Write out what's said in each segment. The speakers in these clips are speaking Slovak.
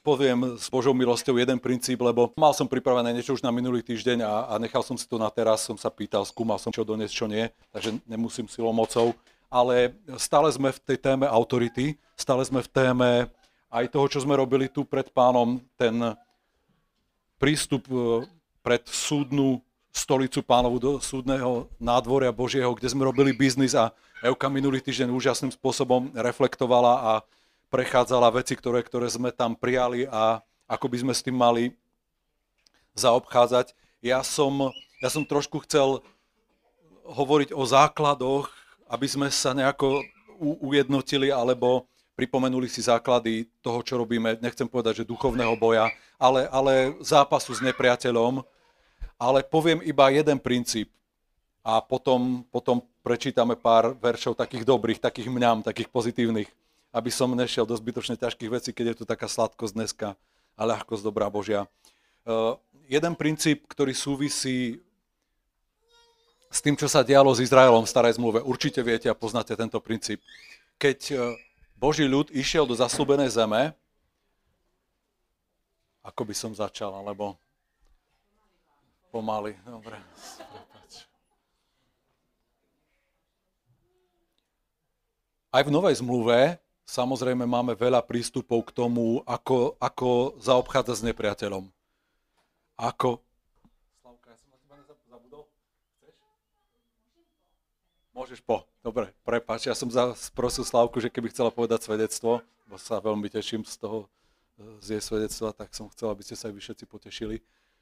poviem s Božou milosťou jeden princíp, lebo mal som pripravené niečo už na minulý týždeň a nechal som si to na teraz, som sa pýtal, skúmal som, čo doniesť, čo nie, takže nemusím silou mocou. Ale stále sme v tej téme autority, stále sme v téme aj toho, čo sme robili tu pred Pánom, ten prístup pred súdnu stolicu Pánovu do súdneho nádvoria Božieho, kde sme robili biznis a Evka minulý týždeň úžasným spôsobom reflektovala a prechádzala veci, ktoré sme tam prijali a ako by sme s tým mali zaobchádzať. Ja som trošku chcel hovoriť o základoch, aby sme sa nejako ujednotili alebo pripomenuli si základy toho, čo robíme. Nechcem povedať, že duchovného boja, ale zápasu s nepriateľom. Ale poviem iba jeden princíp a potom prečítame pár veršov takých dobrých, takých mňam, takých pozitívnych, aby som nešiel do zbytočne ťažkých vecí, keď je tu taká sladkosť dneska a ľahkosť dobrá Božia. Jeden princíp, ktorý súvisí s tým, čo sa dialo s Izraelom v starej zmluve. Určite viete a poznáte tento princíp. Keď Boží ľud išiel do zasľúbenej zeme, ako by som začal, alebo pomaly. Dobre. Aj v Novej zmluve samozrejme máme veľa prístupov k tomu, ako zaobchádzať s nepriateľom. Slavka, ja som na teba zabudol? Chceš? Môžeš Dobre, prepáč, ja som prosil Slavku, že keby chcela povedať svedectvo, bo sa veľmi teším z jej svedectva, tak som chcel, aby ste sa aj vy všetci potešili.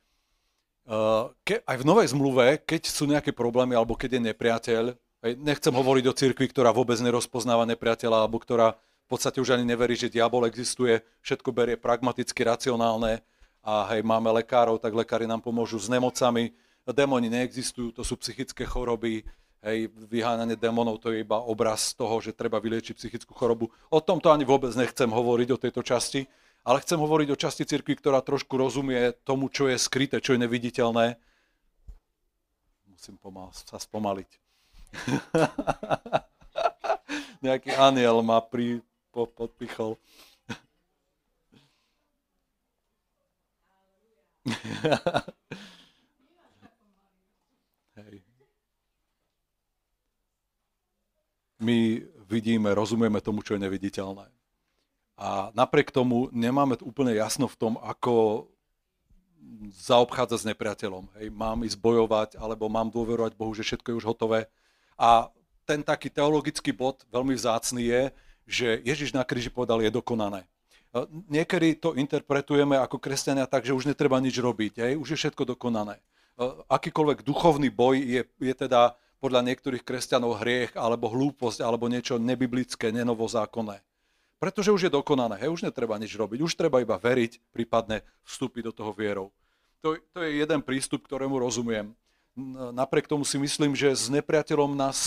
Aj v Novej zmluve, keď sú nejaké problémy, alebo keď je nepriateľ, nechcem hovoriť o cirkvi, ktorá vôbec nerozpoznáva nepriateľa, alebo ktorá v podstate už ani neverí, že diabol existuje, všetko berie pragmaticky, racionálne a hej, máme lekárov, tak lekári nám pomôžu s nemocami, démoni neexistujú, to sú psychické choroby, hej, vyháňanie démonov, to je iba obraz toho, že treba vyliečiť psychickú chorobu. O tomto ani vôbec nechcem hovoriť, o tejto časti, ale chcem hovoriť o časti cirkvi, ktorá trošku rozumie tomu, čo je skryté, čo je neviditeľné. Musím sa spomaliť. Nejaký aniel ma podpichol. Hej. My vidíme, rozumieme tomu, čo je neviditeľné. A napriek tomu nemáme úplne jasno v tom, ako zaobchádzať s nepriateľom. Hej, mám ísť bojovať, alebo mám dôverovať Bohu, že všetko je už hotové. A ten taký teologický bod, veľmi vzácny je, že Ježiš na kríži povedal, je dokonané. Niekedy to interpretujeme ako kresťania tak, že už netreba nič robiť, hej, už je všetko dokonané. Akýkoľvek duchovný boj je teda podľa niektorých kresťanov hriech, alebo hlúposť, alebo niečo nebiblické, nenovozákonné. Pretože už je dokonané, hej, už netreba nič robiť, už treba iba veriť, prípadne vstúpiť do toho vierou. To je jeden prístup, ktorému rozumiem. Napriek tomu si myslím, že s nepriateľom nás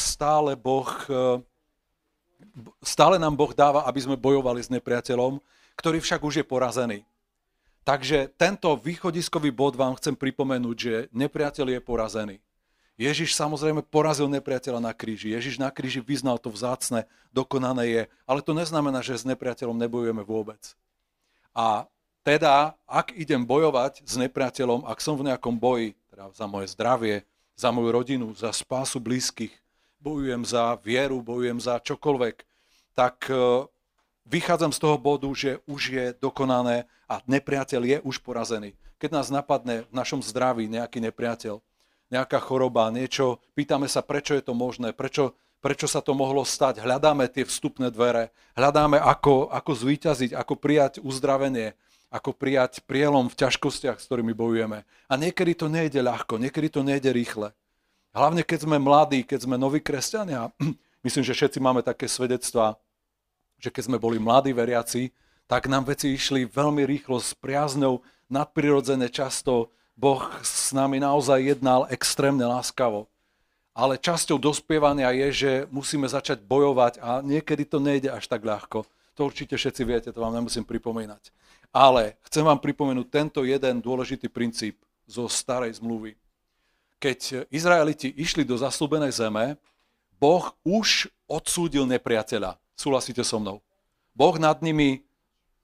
stále nám Boh dáva, aby sme bojovali s nepriateľom, ktorý však už je porazený. Takže tento východiskový bod vám chcem pripomenúť, že nepriateľ je porazený. Ježiš samozrejme porazil nepriateľa na kríži. Ježiš na kríži vyznal to vzácne, dokonané je, ale to neznamená, že s nepriateľom nebojujeme vôbec. A teda, ak idem bojovať s nepriateľom, ak som v nejakom boji, teda za moje zdravie, za moju rodinu, za spásu blízkych, bojujem za vieru, bojujem za čokoľvek, tak vychádzam z toho bodu, že už je dokonané a nepriateľ je už porazený. Keď nás napadne v našom zdraví nejaký nepriateľ, nejaká choroba, niečo, pýtame sa, prečo je to možné, prečo sa to mohlo stať, hľadáme tie vstupné dvere, hľadáme, ako zvíťaziť, ako prijať uzdravenie, ako prijať prielom v ťažkostiach, s ktorými bojujeme. A niekedy to nejde ľahko, niekedy to nejde rýchle. Hlavne keď sme mladí, keď sme noví kresťania, myslím, že všetci máme také svedectvá, že keď sme boli mladí veriaci, tak nám veci išli veľmi rýchlo, s priazňou, nadprirodzene často. Boh s nami naozaj jednal extrémne láskavo. Ale časťou dospievania je, že musíme začať bojovať a niekedy to nejde až tak ľahko. To určite všetci viete, to vám nemusím pripomínať. Ale chcem vám pripomenúť tento jeden dôležitý princíp zo starej zmluvy. Keď Izraeliti išli do zasľúbenej zeme, Boh už odsúdil nepriateľa. Súhlasíte so mnou? Boh nad nimi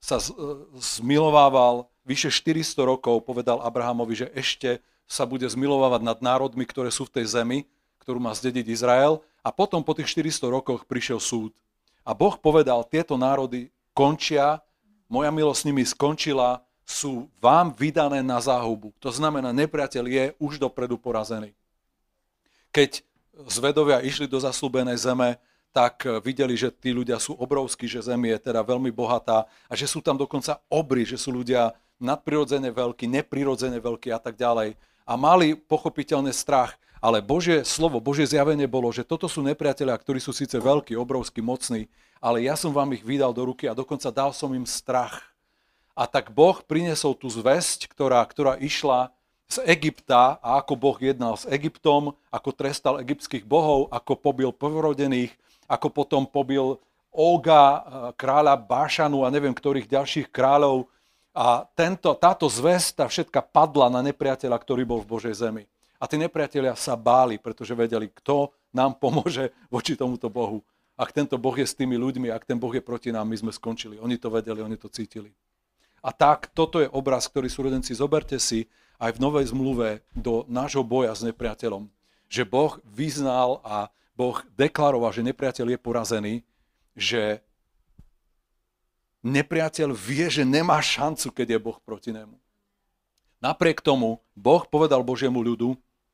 sa zmilovával vyše 400 rokov, povedal Abrahamovi, že ešte sa bude zmilovávať nad národmi, ktoré sú v tej zemi, ktorú má zdediť Izrael. A potom po tých 400 rokoch prišiel súd. A Boh povedal, tieto národy končia, moja milosť s nimi skončila, sú vám vydané na záhubu. To znamená, nepriateľ je už dopredu porazený. Keď zvedovia išli do zasľúbenej zeme, tak videli, že tí ľudia sú obrovskí, že zem je teda veľmi bohatá a že sú tam dokonca obry, že sú ľudia nadprirodzene veľkí, neprirodzene veľkí a tak ďalej. A mali pochopiteľne strach, ale Božie slovo, Božie zjavenie bolo, že toto sú nepriatelia, ktorí sú síce veľkí, obrovskí, mocní, ale ja som vám ich vydal do ruky a dokonca dal som im strach. A tak Boh priniesol tú zvesť, ktorá išla z Egypta a ako Boh jednal s Egyptom, ako trestal egyptských bohov, ako pobil prvorodených, ako potom pobil Óga, kráľa Bášanu a neviem ktorých ďalších kráľov. A táto zvesť, tá všetka padla na nepriateľa, ktorý bol v Božej zemi. A tí nepriatelia sa báli, pretože vedeli, kto nám pomôže voči tomuto Bohu. Ak tento Boh je s tými ľuďmi, ak ten Boh je proti nám, my sme skončili. Oni to vedeli, oni to cítili. A tak, toto je obraz, ktorý súrodenci, zoberte si aj v Novej zmluve do nášho boja s nepriateľom. Že Boh vyznal a Boh deklaroval, že nepriateľ je porazený, že nepriateľ vie, že nemá šancu, keď je Boh proti nemu. Napriek tomu Boh povedal Božiemu ľudu,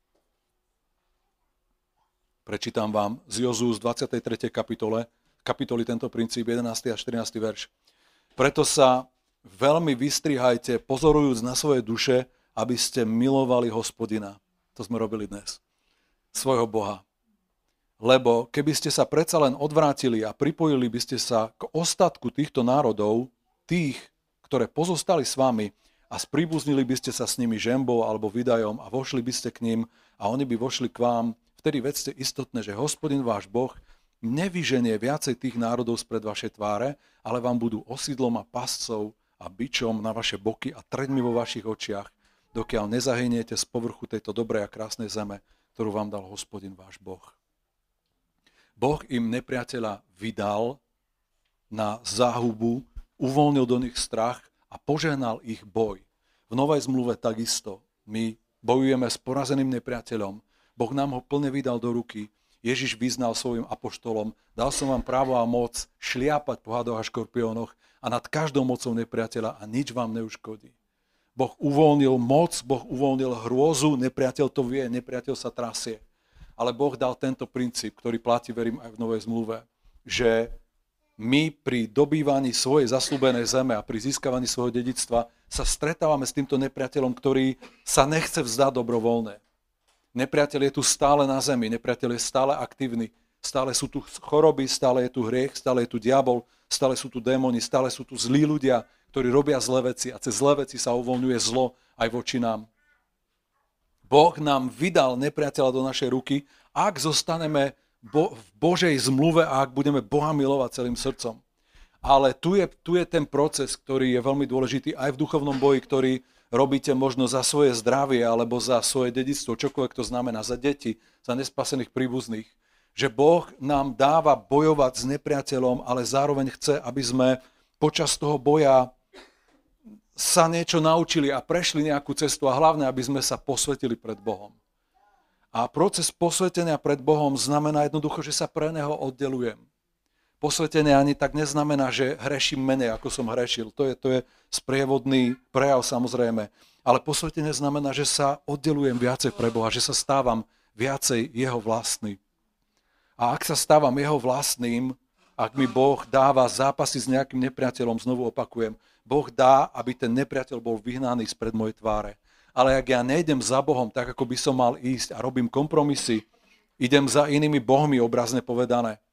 prečítam vám z Jozú z 23. kapitoly tento princíp, 11. a 14. verš. Preto sa veľmi vystrihajte, pozorujúc na svoje duše, aby ste milovali Hospodina. To sme robili dnes. Svojho Boha. Lebo keby ste sa predsa len odvrátili a pripojili by ste sa k ostatku týchto národov, tých, ktoré pozostali s vami, a spríbuznili by ste sa s nimi žembou alebo vydajom a vošli by ste k ním a oni by vošli k vám, vtedy vedzte istotné, že Hospodin váš Boh nevyženie viacej tých národov spred vašej tváre, ale vám budú osídlom a pascov a bičom na vaše boky a trňmi vo vašich očiach, dokiaľ nezahyniete z povrchu tejto dobrej a krásnej zeme, ktorú vám dal Hospodin váš Boh. Boh im nepriateľa vydal na záhubu, uvoľnil do nich strach a požehnal ich boj. V Novej zmluve takisto. My bojujeme s porazeným nepriateľom. Boh nám ho plne vydal do ruky. Ježiš vyznal svojim apoštolom, dal som vám právo a moc šliapať po hadoch a škorpiónoch a nad každou mocou nepriateľa a nič vám neuškodí. Boh uvoľnil moc, Boh uvoľnil hrôzu, nepriateľ to vie, nepriateľ sa trasie. Ale Boh dal tento princíp, ktorý platí, verím, aj v Novej zmluve, že my pri dobývaní svojej zasľúbenej zeme a pri získavaní svojho dedičstva sa stretávame s týmto nepriateľom, ktorý sa nechce vzdať dobrovoľne. Nepriateľ je tu stále na zemi, nepriateľ je stále aktívny, stále sú tu choroby, stále je tu hriech, stále je tu diabol, stále sú tu démoni, stále sú tu zlí ľudia, ktorí robia zlé veci a cez zlé veci sa uvoľňuje zlo aj voči nám. Boh nám vydal nepriateľa do našej ruky, ak zostaneme v Božej zmluve a ak budeme Boha milovať celým srdcom. Ale tu je ten proces, ktorý je veľmi dôležitý aj v duchovnom boji, ktorý robíte možno za svoje zdravie alebo za svoje dedičstvo, čokoľvek to znamená, za deti, za nespasených príbuzných. Že Boh nám dáva bojovať s nepriateľom, ale zároveň chce, aby sme počas toho boja sa niečo naučili a prešli nejakú cestu a hlavne, aby sme sa posvetili pred Bohom. A proces posvetenia pred Bohom znamená jednoducho, že sa pre Neho oddelujem. Posvetenie ani tak neznamená, že hreším menej, ako som hrešil. To je sprievodný prejav samozrejme. Ale posvetenie znamená, že sa oddelujem viacej pre Boha, že sa stávam viacej Jeho vlastný. A ak sa stávam Jeho vlastným, ak mi Boh dáva zápasy s nejakým nepriateľom, znovu opakujem, Boh dá, aby ten nepriateľ bol vyhnaný spred mojej tváre. Ale ak ja nejdem za Bohom tak, ako by som mal ísť a robím kompromisy, idem za inými bohmi, obrazne povedané,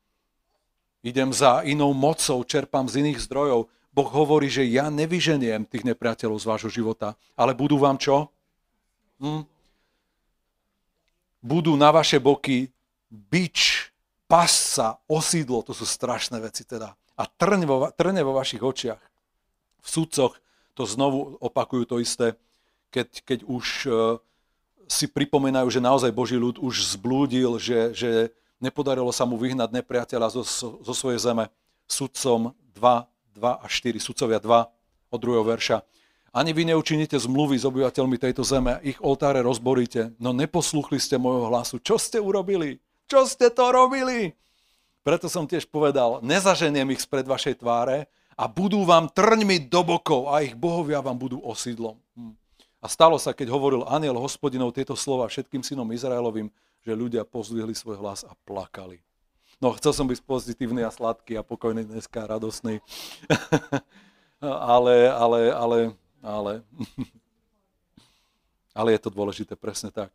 idem za inou mocou, čerpám z iných zdrojov, Boh hovorí, že ja nevyženiem tých nepriateľov z vášho života, ale budú vám čo? Budú na vaše boky bič, pasca, osídlo, to sú strašné veci teda. A trne vo vašich očiach. V sudcoch to znovu opakujú to isté, keď už si pripomínajú, že naozaj Boží ľud už zblúdil, že nepodarilo sa mu vyhnať nepriateľa zo svojej zeme. Sudcom 2, 2 a 4, Sudcovia 2 od 2. verša. Ani vy neučiníte zmluvy s obyvateľmi tejto zeme, ich oltáre rozboríte, no neposlúchli ste môjho hlasu. Čo ste urobili? Čo ste to robili? Preto som tiež povedal, nezaženiem ich spred vašej tváre a budú vám trňmi do bokov a ich bohovia vám budú osídlom. A stalo sa, keď hovoril anjel Hospodinov tieto slova všetkým synom Izraelovým, že ľudia pozdvihli svoj hlas a plakali. No, chcel som byť pozitívny a sladký a pokojný dneska, radosný. ale je to dôležité, presne tak.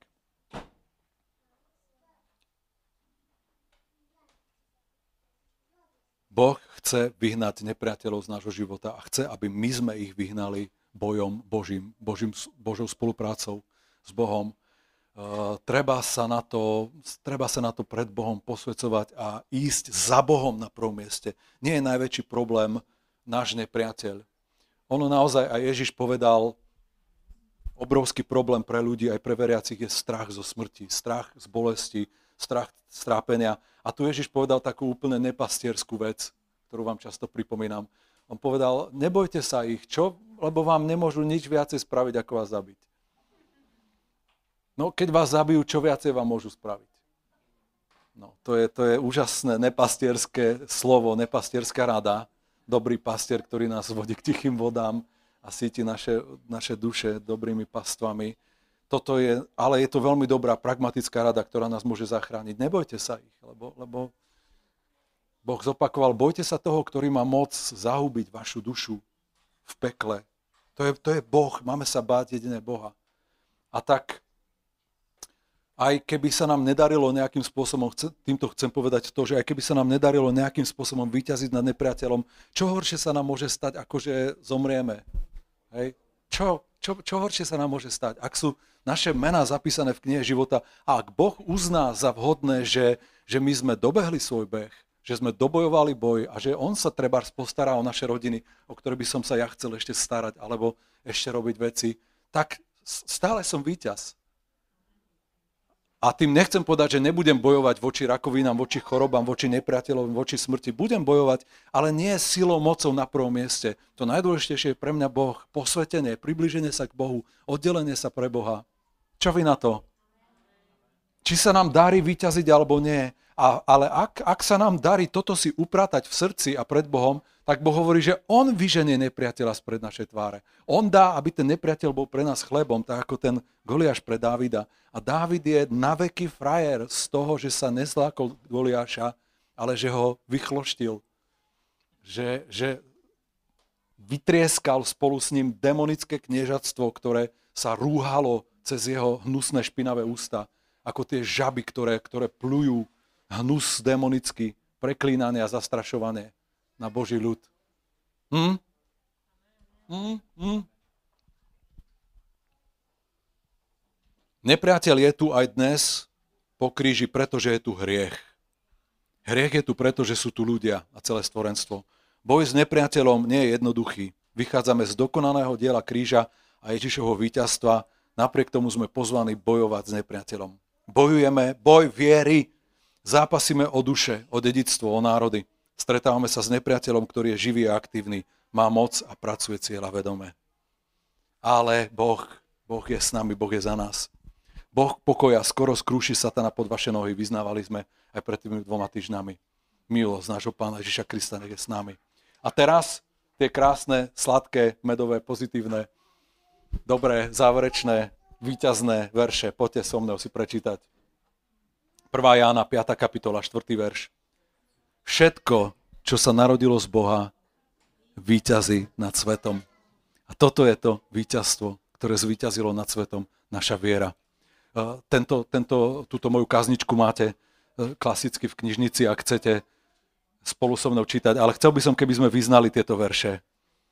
Boh chce vyhnať nepriateľov z nášho života a chce, aby my sme ich vyhnali bojom Božím, Božou spoluprácou s Bohom. Treba sa na to pred Bohom posväcovať a ísť za Bohom na prvom mieste. Nie je najväčší problém náš nepriateľ. Ono naozaj, aj Ježiš povedal, obrovský problém pre ľudí, aj pre veriacich je strach zo smrti, strach z bolesti, strach z trápenia. A tu Ježiš povedal takú úplne nepastierskú vec, ktorú vám často pripomínam. On povedal, nebojte sa ich, čo? Lebo vám nemôžu nič viacej spraviť, ako vás zabiť. No, keď vás zabijú, čo viacej vám môžu spraviť? No, to je úžasné nepastierské slovo, nepastierská rada. Dobrý pastier, ktorý nás vodí k tichým vodám a síti naše duše dobrými pastvami. Ale je to veľmi dobrá, pragmatická rada, ktorá nás môže zachrániť. Nebojte sa ich, lebo Boh zopakoval, bojte sa toho, ktorý má moc zahubiť vašu dušu v pekle. To je Boh, máme sa báť jedine Boha. A tak aj keby sa nám nedarilo nejakým spôsobom, týmto chcem povedať to, že aj keby sa nám nedarilo nejakým spôsobom vyťaziť nad nepriateľom, čo horšie sa nám môže stať, ako že zomrieme? Hej? Čo horšie sa nám môže stať? Ak sú naše mená zapísané v knihe života a ak Boh uzná za vhodné, že my sme dobehli svoj beh, že sme dobojovali boj a že on sa trebárs postará o naše rodiny, o ktoré by som sa ja chcel ešte starať alebo ešte robiť veci, tak stále som víťaz. A tým nechcem povedať, že nebudem bojovať voči rakovinám, voči chorobám, voči nepriateľom, voči smrti. Budem bojovať, ale nie silou, mocou na prvom mieste. To najdôležitejšie je pre mňa Boh, posvetenie, priblíženie sa k Bohu, oddelenie sa pre Boha. Čo vy na to? Či sa nám darí vyťaziť alebo nie. Ale ak sa nám darí toto si upratať v srdci a pred Bohom, tak Boh hovorí, že on vyženie nepriateľa spred našej tváre. On dá, aby ten nepriateľ bol pre nás chlebom, tak ako ten Goliáš pre Dávida. A Dávid je naveky frajer z toho, že sa nezlákol Goliáša, ale že ho vychloštil. Že vytrieskal spolu s ním demonické kniežatstvo, ktoré sa rúhalo cez jeho hnusné špinavé ústa, ako tie žaby, ktoré plujú hnus demonický, preklínané a zastrašované na Boží ľud. Nepriateľ je tu aj dnes po kríži, pretože je tu hriech. Hriech je tu, pretože sú tu ľudia a celé stvorenstvo. Boj s nepriateľom nie je jednoduchý. Vychádzame z dokonaného diela kríža a Ježišovho víťazstva, napriek tomu sme pozvaní bojovať s nepriateľom. Bojujeme boj viery, zápasíme o duše, o dedičstvo, o národy. Stretávame sa s nepriateľom, ktorý je živý a aktívny, má moc a pracuje cieľavedome. Ale Boh je s nami, Boh je za nás. Boh pokoja skoro skrúši satana pod vaše nohy, vyznávali sme aj pred tými 2 týždňami. Milosť nášho Pána Ježiša Krista nech je s nami. A teraz tie krásne, sladké, medové, pozitívne, dobré, záverečné, víťazné verše. Poďte so mnou si prečítať. 1. Jána, 5. kapitola, 4. verš. Všetko, čo sa narodilo z Boha, víťazí nad svetom. A toto je to víťazstvo, ktoré zvíťazilo nad svetom, naša viera. Túto moju kázničku máte klasicky v knižnici, ak chcete spolu so mnou čítať, ale chcel by som, keby sme vyznali tieto verše.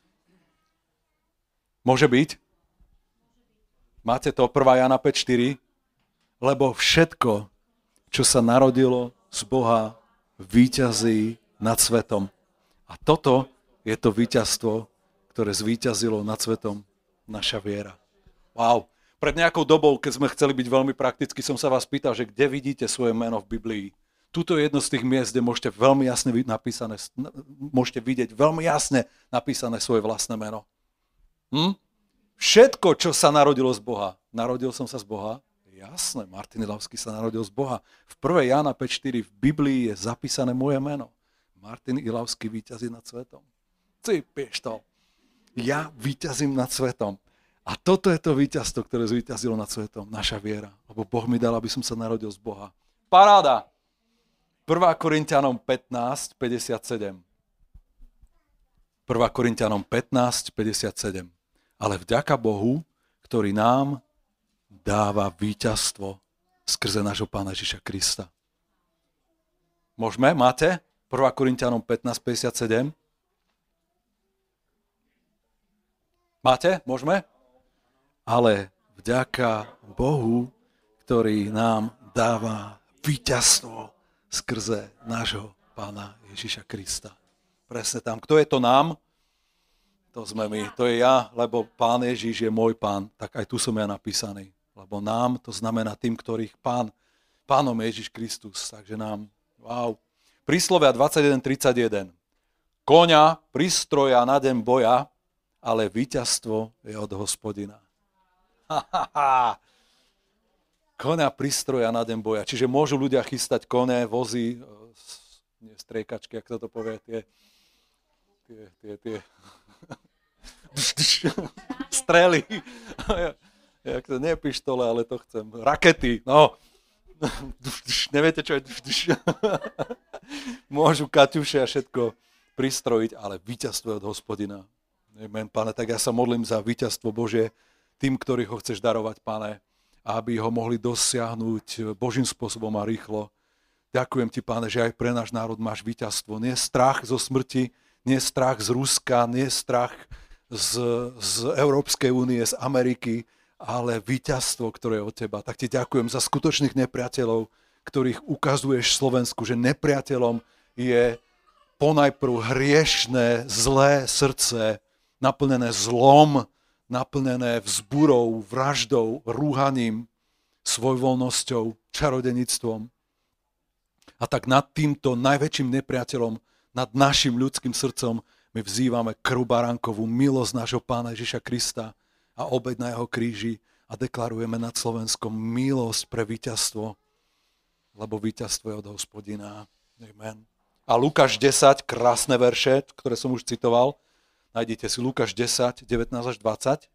Môže byť? Máte to 1. Jána 5.4? Lebo všetko, čo sa narodilo z Boha, víťazí nad svetom. A toto je to víťazstvo, ktoré zvíťazilo nad svetom, naša viera. Wow. Pred nejakou dobou, keď sme chceli byť veľmi prakticky, som sa vás pýtal, že kde vidíte svoje meno v Biblii. Tuto je jedno z tých miest, kde môžete veľmi jasne môžete vidieť veľmi jasne napísané svoje vlastné meno. Všetko, čo sa narodilo z Boha. Narodil som sa z Boha? Jasné, Martin Ilavský sa narodil z Boha. V 1. Jána 5.4 v Biblii je zapísané moje meno. Martin Ilavský víťazí nad svetom. Ty pištol. Ja víťazím nad svetom. A toto je to víťazstvo, ktoré zvíťazilo nad svetom. Naša viera. Lebo Boh mi dal, aby som sa narodil z Boha. Paráda! 1. Korinťanom 15.57. 1. Korinťanom 15.57. Ale vďaka Bohu, ktorý nám dáva víťazstvo skrze nášho Pána Ježiša Krista. Môžeme? Máte? 1. Korinťanom 15.57. Máte? Môžeme? Ale vďaka Bohu, ktorý nám dáva víťazstvo skrze nášho Pána Ježiša Krista. Presne tam. Kto je to nám? To sme my. To je ja, lebo Pán Ježiš je môj Pán. Tak aj tu som ja napísaný. Lebo nám to znamená tým, ktorých Pánom Ježiš Kristus. Takže nám, wow. Príslovia 21.31. Koňa, prístroja na deň boja, ale víťazstvo je od Hospodina. Koňa, prístroja na deň boja. Čiže môžu ľudia chystať kone, vozy, nie striekačky, ak to povie, tie strely. Jak to nie pištole, ale to chcem. Rakety, no. Neviete, čo je? Môžu kaťuše a všetko pristrojiť, ale víťazstvo je od Hospodina. Amen, Pane, tak ja sa modlím za víťazstvo Božie tým, ktorých ho chceš darovať, Pane, aby ho mohli dosiahnuť Božím spôsobom a rýchlo. Ďakujem ti, Pane, že aj pre náš národ máš víťazstvo. Nie strach zo smrti, nie strach z Ruska, nie strach z Európskej únie, z Ameriky, ale víťazstvo, ktoré je od teba. Tak ti ďakujem za skutočných nepriateľov, ktorých ukazuješ Slovensku, že nepriateľom je ponajprv hriešné, zlé srdce, naplnené zlom, naplnené vzburou, vraždou, rúhaním, svojvoľnosťou, čarodenictvom. A tak nad týmto najväčším nepriateľom, nad našim ľudským srdcom, my vzývame krv baránkovú, milosť nášho Pána Ježiša Krista a obeť na jeho kríži a deklarujeme nad Slovenskom milosť pre víťazstvo, lebo víťazstvo je od Hospodina. Amen. A Lukáš 10, krásne verše, ktoré som už citoval. Nájdete si Lukáš 10, 19 až 20.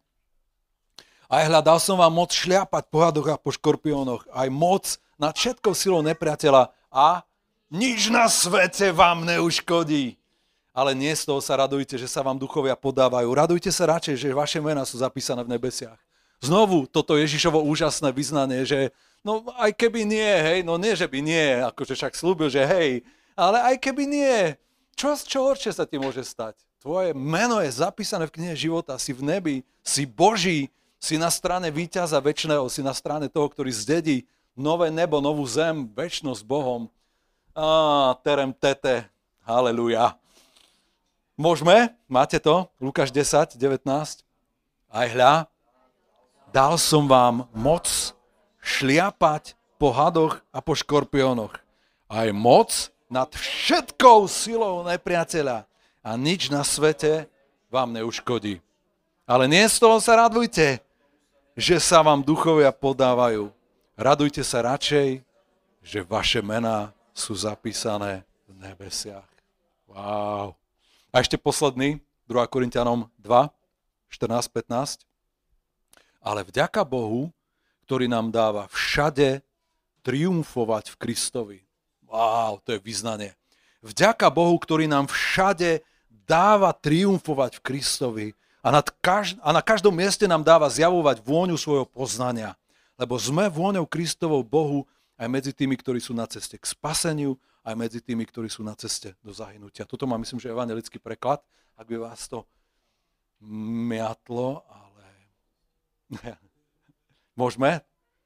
Aj hľadal som vám moc šliapať po hadoch a po škorpiónoch, aj moc nad všetkou silou nepriateľa a nič na svete vám neuškodí. Ale nie z toho sa radujte, že sa vám duchovia podávajú. Radujte sa radšej, že vaše mená sú zapísané v nebesiach. Znovu toto Ježišovo úžasné vyznanie, že no aj keby nie, hej, no nie, že by nie, akože však slúbil, že hej, ale aj keby nie, čo horšie sa ti môže stať? Tvoje meno je zapísané v knihe života, si v nebi, si Boží, si na strane víťaza večného, si na strane toho, ktorý zdedí nové nebo, novú zem, večnosť s Bohom. Terem tete, haleluja. Môžeme? Máte to? Lukáš 10, 19. Aj hľa, dal som vám moc šliapať po hadoch a po škorpiónoch. Aj moc nad všetkou silou nepriateľa. A nič na svete vám neuškodí. Ale nie z toho sa radujte, že sa vám duchovia podávajú. Radujte sa radšej, že vaše mená sú zapísané v nebesiach. Wow. A ešte posledný, 2. Korinťanom 2, 14-15. Ale vďaka Bohu, ktorý nám dáva všade triumfovať v Kristovi. Wow, to je vyznanie. Vďaka Bohu, ktorý nám všade dáva triumfovať v Kristovi a na každom mieste nám dáva zjavovať vôňu svojho poznania. Lebo sme vôňou Kristovou Bohu aj medzi tými, ktorí sú na ceste k spaseniu, aj medzi tými, ktorí sú na ceste do zahynutia. Toto má, myslím, že evanjelický preklad, ak by vás to miatlo, ale môžeme?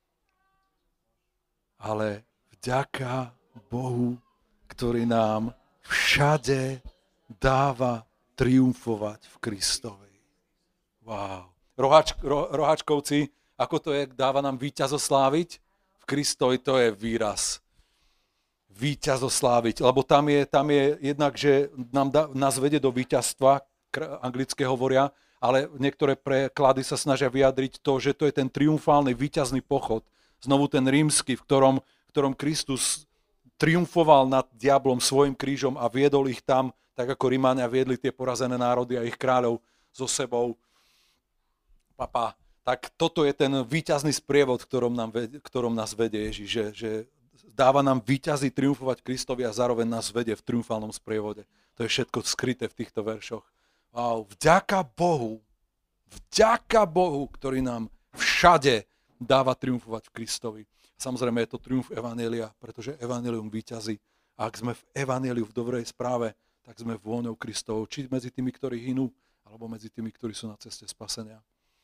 Ale vďaka Bohu, ktorý nám všade dáva triumfovať v Kristovi. Wow. Roháčkovci, ako to je, dáva nám víťazosláviť? V Kristovi to je výraz víťazo sláviť, lebo tam je jednak, že nás vedie do víťazstva, anglicky hovoria, ale niektoré preklady sa snažia vyjadriť to, že to je ten triumfálny víťazný pochod, znovu ten rímsky, v ktorom Kristus triumfoval nad diablom svojim krížom a viedol ich tam, tak ako Rímania viedli tie porazené národy a ich kráľov so sebou. Tak toto je ten víťazný sprievod, ktorom nás vedie Ježiš, že dáva nám víťazí triumfovať Kristovi a zároveň nás vedie v triumfálnom sprievode. To je všetko skryté v týchto veršoch. Wow, vďaka Bohu, ktorý nám všade dáva triumfovať v Kristovi. Samozrejme je to triumf evanjelia, pretože evanjelium víťazí. A ak sme v evanjeliu, v dobrej správe, tak sme vôňou Kristovou, či medzi tými, ktorí hynú, alebo medzi tými, ktorí sú na ceste spasenia.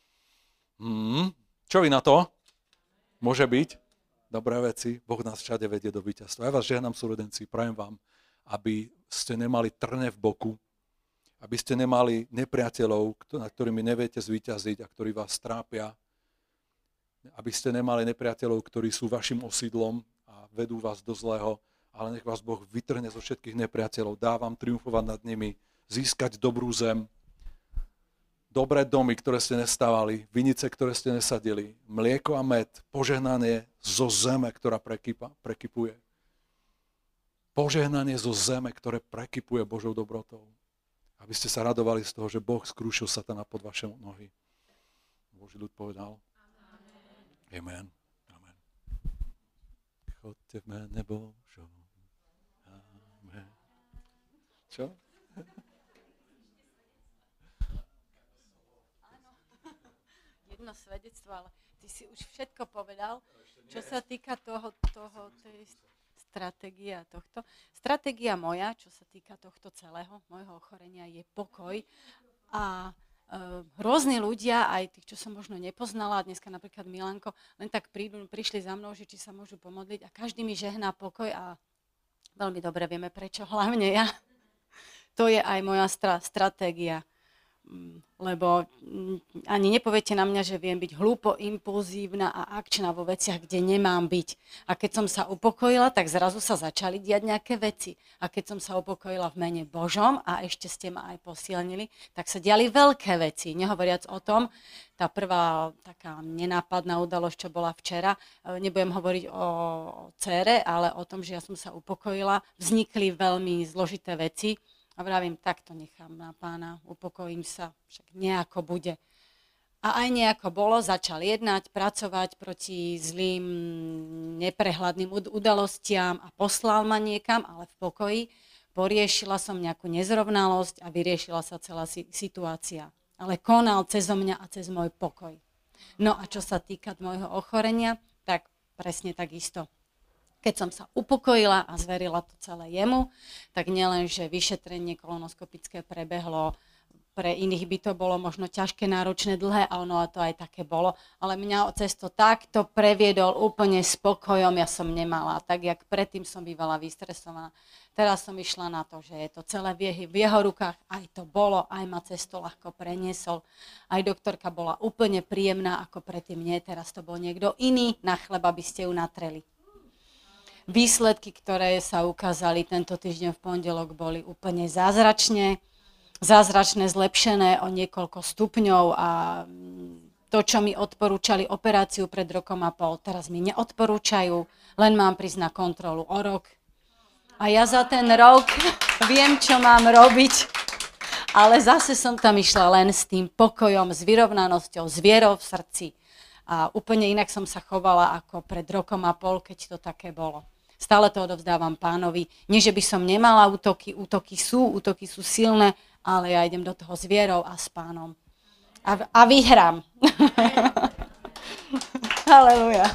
Čo vy na to? Môže byť? Dobré veci. Boh nás všade vedie do víťazstva. Ja vás žehnám, súrodenci, prajem vám, aby ste nemali trne v boku, aby ste nemali nepriateľov, nad ktorými neviete zvíťaziť a ktorí vás trápia, aby ste nemali nepriateľov, ktorí sú vašim osídlom a vedú vás do zlého, ale nech vás Boh vytrhne zo všetkých nepriateľov, dá vám triumfovať nad nimi, získať dobrú zem, dobré domy, ktoré ste nestávali, vinice, ktoré ste nesadili, mlieko a med, požehnanie zo zeme, ktorá prekypuje. Požehnanie zo zeme, ktoré prekypuje Božou dobrotou. Aby ste sa radovali z toho, že Boh skrúšil satana pod vaše nohy. Boží ľud povedal. Amen. Amen. Chodte v mene Božom. Amen. Čo? Jedno svedectvo, ale ty si už všetko povedal, čo sa týka tej stratégie a tohto. Stratégia moja, čo sa týka tohto celého môjho ochorenia, je pokoj. A rôzni ľudia, aj tých, čo som možno nepoznala, dneska napríklad Milanko, len tak prišli za mnou, že či sa môžu pomodliť a každý mi žehná pokoj a veľmi dobre vieme prečo, hlavne ja. To je aj moja stratégia. Lebo ani nepoviete na mňa, že viem byť hlúpo, impulzívna a akčná vo veciach, kde nemám byť. A keď som sa upokojila, tak zrazu sa začali diať nejaké veci. A keď som sa upokojila v mene Božom a ešte ste ma aj posilnili, tak sa diali veľké veci. Nehovoriac o tom, tá prvá taká nenápadná udalosť, čo bola včera, nebudem hovoriť o dcére, ale o tom, že ja som sa upokojila, vznikli veľmi zložité veci. A vravím, tak to nechám na Pána, upokojím sa, však nejako bude. A aj nejako bolo, začal jednať, pracovať proti zlým, neprehľadným udalostiam a poslal ma niekam, ale v pokoji. Poriešila som nejakú nezrovnalosť a vyriešila sa celá situácia. Ale konal cezo mňa a cez môj pokoj. No a čo sa týka môjho ochorenia, tak presne takisto. Keď som sa upokojila a zverila to celé jemu, tak nielen, že vyšetrenie kolonoskopické prebehlo, pre iných by to bolo možno ťažké, náročné, dlhé, a ono to aj také bolo, ale mňa cez to takto previedol úplne spokojom, ja som nemala, tak jak predtým som bývala vystresovaná. Teraz som išla na to, že je to celé v jeho rukách, aj to bolo, aj ma cez to ľahko preniesol. Aj doktorka bola úplne príjemná, ako predtým nie, teraz to bol niekto iný, na chleba by ste ju natreli. Výsledky, ktoré sa ukázali tento týždeň v pondelok, boli úplne zázračné, zlepšené o niekoľko stupňov a to, čo mi odporúčali operáciu pred rokom a pol, teraz mi neodporúčajú, len mám prísť na kontrolu o rok. A ja za ten rok viem, čo mám robiť, ale zase som tam išla len s tým pokojom, s vyrovnanosťou, s vierou v srdci. A úplne inak som sa chovala ako pred rokom a pol, keď to také bolo. Stále to odovzdávam Pánovi. Nie, že by som nemala útoky sú silné, ale ja idem do toho s vierou a s Pánom. A vyhrám. Halelujá.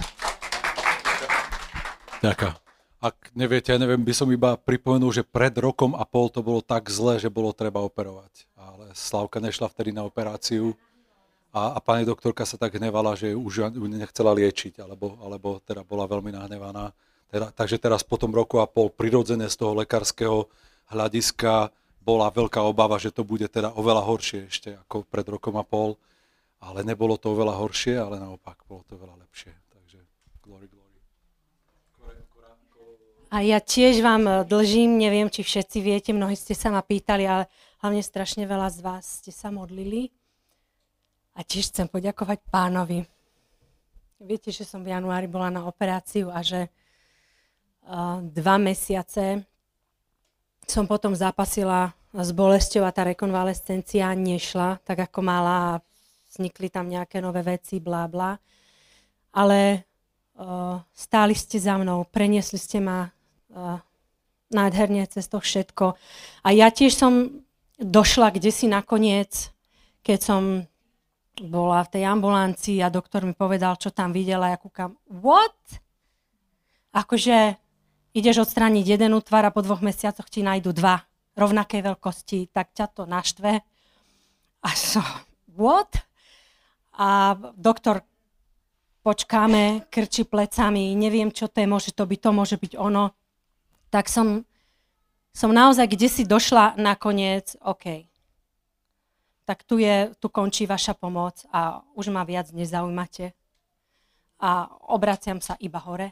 Ďakujem. Ak neviete, by som iba pripomenul, že pred rokom a pol to bolo tak zle, že bolo treba operovať. Ale Slavka nešla vtedy na operáciu a pani doktorka sa tak hnevala, že už nechcela liečiť, alebo teda bola veľmi nahnevaná. Takže teraz po tom roku a pol prirodzene z toho lekárskeho hľadiska bola veľká obava, že to bude teda oveľa horšie ešte ako pred rokom a pol. Ale nebolo to oveľa horšie, ale naopak bolo to oveľa lepšie. Takže glory. A ja tiež vám dlžím, neviem, či všetci viete, mnohí ste sa ma pýtali, ale hlavne strašne veľa z vás ste sa modlili. A tiež chcem poďakovať Pánovi. Viete, že som v januári bola na operáciu a že 2 mesiace som potom zápasila s bolesťou a tá rekonvalescencia nešla tak, ako mala a vznikli tam nejaké nové veci, blá, blá. Ale stáli ste za mnou, preniesli ste ma nádherne cez to všetko. A ja tiež som došla kdesi nakoniec, keď som bola v tej ambulancii a doktor mi povedal, čo tam videla. Ja kúkam, what? Akože ideš odstrániť jeden útvar a po 2 mesiacoch ti nájdu 2 rovnakej veľkosti, tak ťa to naštve. A what? A doktor, počkáme, krčí plecami, neviem, čo to je, môže to môže byť ono. Tak som naozaj kdesi došla nakoniec, OK. Tak tu končí vaša pomoc a už ma viac nezaujímate. A obraciam sa iba hore.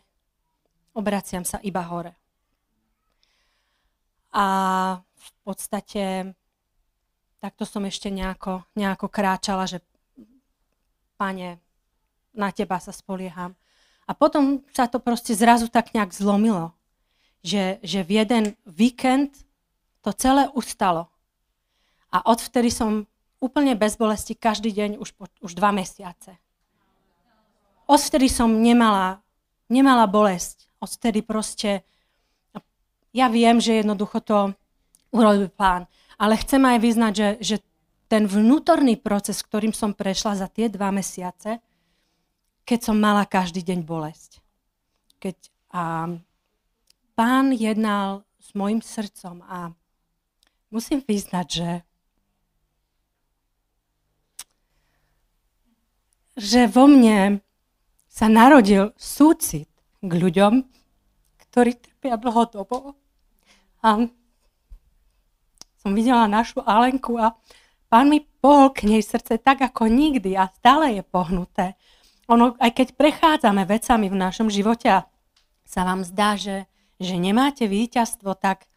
A v podstate takto som ešte nejako kráčala, že Pane, na teba sa spolieham. A potom sa to proste zrazu tak nejak zlomilo, že v jeden víkend to celé ustalo. A odvtedy som úplne bez bolesti každý deň už 2 mesiace. Odvtedy som nemala bolesť. Odvtedy proste, ja viem, že jednoducho to urobil Pán, ale chcem aj vyznať, že ten vnútorný proces, ktorým som prešla za tie 2 mesiace, keď som mala každý deň bolesť. A Pán jednal s mojim srdcom a musím vyznať, že vo mne sa narodil súcit k ľuďom, ktorí trpia dlhodobo. A som videla našu Alenku a Pán mi pohol k nej srdce tak, ako nikdy a stále je pohnuté. Aj keď prechádzame vecami v našom živote a sa vám zdá, že nemáte víťazstvo, tak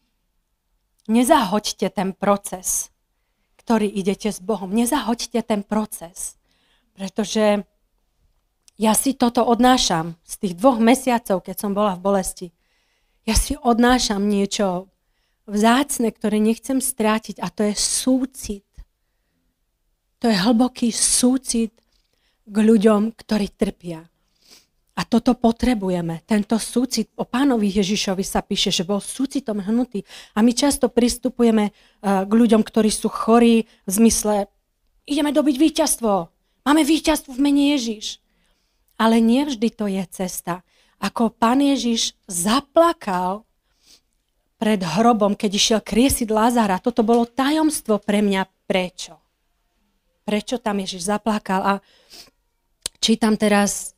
nezahoďte ten proces, ktorý idete s Bohom. Nezahoďte ten proces, pretože ja si toto odnášam z tých 2 mesiacov, keď som bola v bolesti. Ja si odnášam niečo vzácne, ktoré nechcem strátiť a to je súcit. To je hlboký súcit k ľuďom, ktorí trpia. A toto potrebujeme. Tento súcit, o Pánovi Ježišovi sa píše, že bol súcitom hnutý. A my často pristupujeme k ľuďom, ktorí sú chorí v zmysle, ideme dobiť víťazstvo. Máme víťazstvo v mene Ježiš. Ale nie vždy to je cesta. Ako Pán Ježiš zaplakal pred hrobom, keď išiel kriesiť Lazara. Toto bolo tajomstvo pre mňa. Prečo? Prečo tam Ježiš zaplakal? A čítam teraz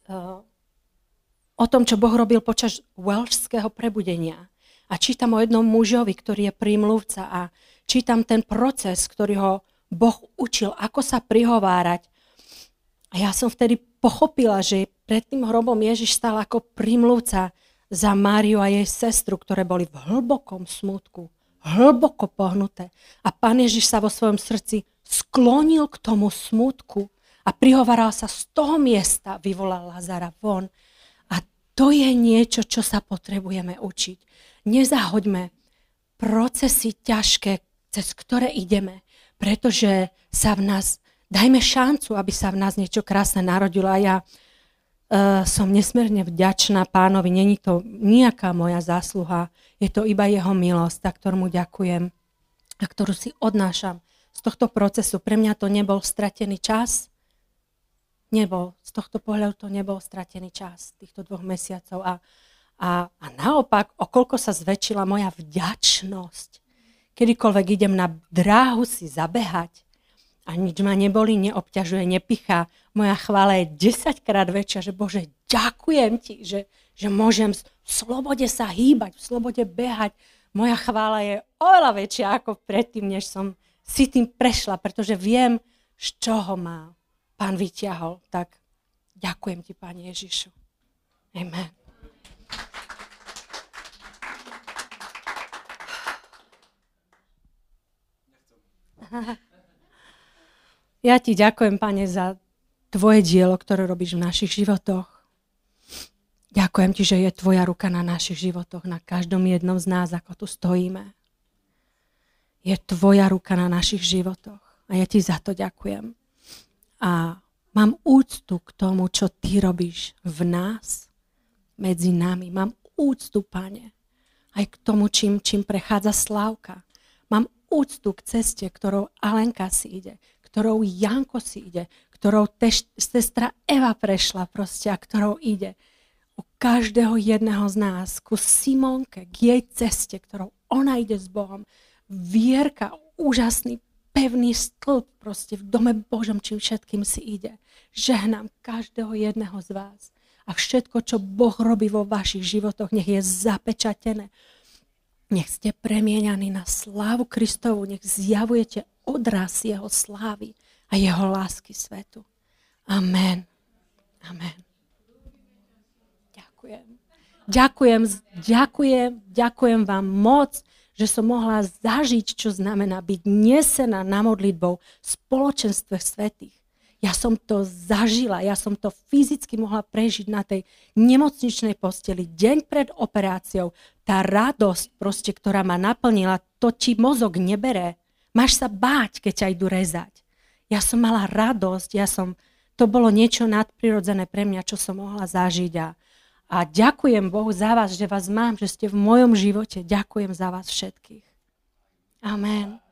o tom, čo Boh robil počas welšského prebudenia. A čítam o jednom mužovi, ktorý je prímluvca. A čítam ten proces, ktorý ho Boh učil, ako sa prihovárať. A ja som vtedy pochopila, že pred tým hrobom Ježiš stál ako prímluvca za Máriu a jej sestru, ktoré boli v hlbokom smútku, hlboko pohnuté. A Pán Ježiš sa vo svojom srdci sklonil k tomu smútku a prihovaral sa z toho miesta, vyvolal Lazara von. A to je niečo, čo sa potrebujeme učiť. Nezahoďme procesy ťažké, cez ktoré ideme, pretože sa v nás, dajme šancu, aby sa v nás niečo krásne narodilo. A ja som nesmierne vďačná Pánovi. Není to nejaká moja zásluha, je to iba jeho milosť, za ktorú mu ďakujem a ktorú si odnášam z tohto procesu. Pre mňa to nebol stratený čas. Z tohto pohľadu to nebol stratený čas týchto 2 mesiacov. A naopak, okolko sa zväčšila moja vďačnosť. Kedykoľvek idem na dráhu si zabehať, a nič ma neboli, neobťažuje, nepichá. Moja chvála je 10-krát väčšia, že Bože, ďakujem ti, že môžem v slobode sa hýbať, v slobode behať. Moja chvála je oveľa väčšia ako predtým, než som si tým prešla, pretože viem, z čoho ma Pán vyťahol. Tak ďakujem ti, Pane Ježišu. Amen. Ja ti ďakujem, Pane, za tvoje dielo, ktoré robíš v našich životoch. Ďakujem ti, že je tvoja ruka na našich životoch, na každom jednom z nás, ako tu stojíme. Je tvoja ruka na našich životoch. A ja ti za to ďakujem. A mám úctu k tomu, čo ty robíš v nás, medzi nami. Mám úctu, Pane, aj k tomu, čím prechádza Slávka. Mám úctu k ceste, ktorou Alenka si ide, ktorou Janko si ide, ktorou sestra Eva prešla proste a ktorou ide. U každého jedného z nás, ku Simonke, k jej ceste, ktorou ona ide s Bohom. Vierka, úžasný, pevný stĺp proste v dome Božom, čím všetkým si ide. Žehnám každého jedného z vás. A všetko, čo Boh robí vo vašich životoch, nech je zapečatené. Nech ste premieňaní na slávu Kristovu, nech zjavujete odraz jeho slávy a jeho lásky svetu. Amen. Amen. Ďakujem vám moc, že som mohla zažiť, čo znamená byť nesená na modlitbou v spoločenstve svätých. Ja som to zažila, ja som to fyzicky mohla prežiť na tej nemocničnej posteli deň pred operáciou. Tá radosť, proste, ktorá ma naplnila, to ti mozog nebere. Máš sa báť, keď ťa idú rezať. Ja som mala radosť, to bolo niečo nadprirodzené pre mňa, čo som mohla zažiť. A ďakujem Bohu za vás, že vás mám, že ste v mojom živote. Ďakujem za vás všetkých. Amen.